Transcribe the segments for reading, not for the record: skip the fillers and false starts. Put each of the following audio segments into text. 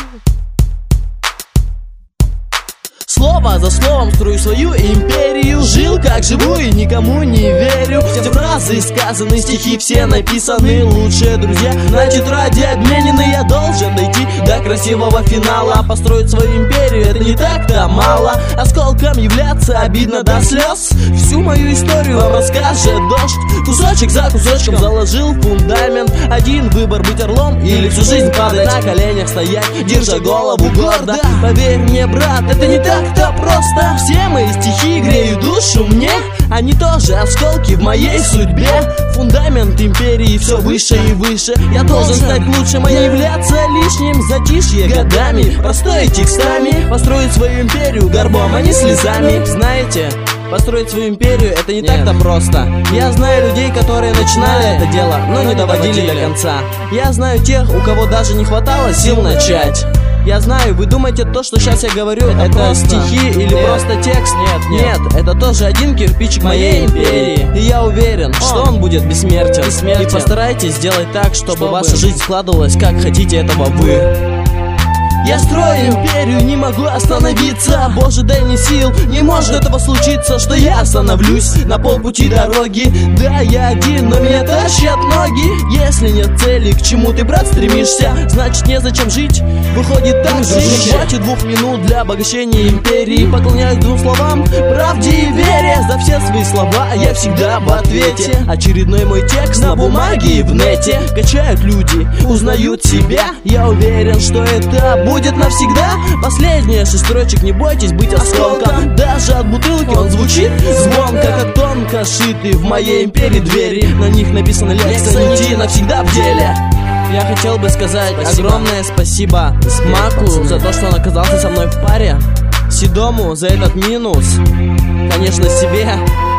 Слово за словом строю свою империю. Жил как живу и никому не верю. Все фразы сказаны, стихи все написаны. Лучшие друзья на тетради обменены. Я должен дойти до красивого финала. Построить свою империю — это не так-то мало. Осколком являться обидно до слез. Всю мою историю вам расскажет дождь. Кусочек за кусочком заложил фундамент. Один выбор — быть орлом или всю жизнь падать на коленях, стоять, держа голову гордо. Поверь мне, брат, это не так-то просто. Все мои стихи греют душу мне. Они тоже осколки в моей судьбе. Фундамент империи все выше и выше. Я должен стать лучшим, а не являться лишним. Затишье годами, простой текстами. Построить свою империю горбом, а не слезами. Знаете, построить свою империю — это не так-то просто. Я знаю людей, которые начинали это дело, но не доводили до конца. Я знаю тех, у кого даже не хватало сил начать. Я знаю, вы думаете, то, что сейчас я говорю, это стихи или просто текст? Нет, это тоже один кирпичик моей империи. И я уверен, что он будет бессмертен. И постарайтесь сделать так, чтобы ваша жизнь складывалась, как хотите этого вы. Я строю империю, не могу остановиться. Боже, дай мне сил, не может этого случиться, что я остановлюсь на полпути дороги. Да, я один, но меня тащат ноги. Если нет цели, к чему ты, брат, стремишься, значит незачем жить, выходит так же. Хватит 2 минут для обогащения империи. Поклоняюсь 2 словам, правде и вере. За все свои слова я всегда в ответе. Очередной мой текст на бумаге и в нете. Качают люди, узнают себя. Я уверен, что это будет навсегда. Последняя 6 строчек, не бойтесь быть осколком. Даже от бутылки он звучит звонко, как тонко шиты в моей империи двери. На них написано лекция «Нити навсегда в деле». Я хотел бы сказать огромное спасибо Смаку за то, что он оказался со мной в паре, Седому за этот минус, конечно, себе,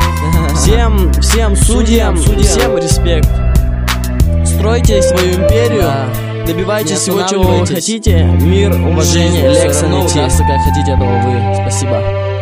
всем судьям, всем респект. Стройте свою империю, добивайтесь всего, чего вы хотите. Мир, уважение, лекция, как хотите этого вы. Спасибо.